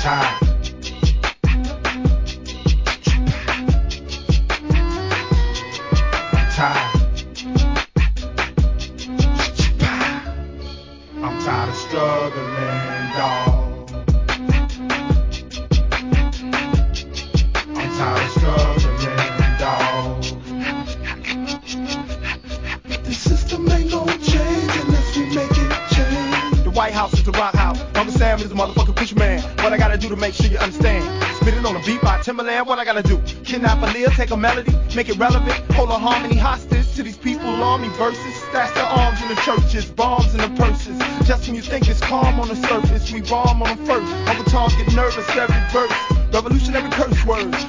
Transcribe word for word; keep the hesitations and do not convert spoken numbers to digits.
tired. I'm tired. I'm tired of struggling, dawg. I'm tired of struggling, dawg. The system ain't gon' change unless we make it change. The White House is the rock house. Uncle Sam is the motherfucking push man. What I gotta do to make sure you understand? Spit it on a beat by Timberland. What I gotta do? Kidnap a Leah, take a melody, make it relevant. Hold a harmony hostage to these people, army verses. Stash their arms in the churches, bombs in the purses. Just when you think it's calm on the surface, we bomb on them first. Uncle Tom get nervous every verse. Revolutionary curse words.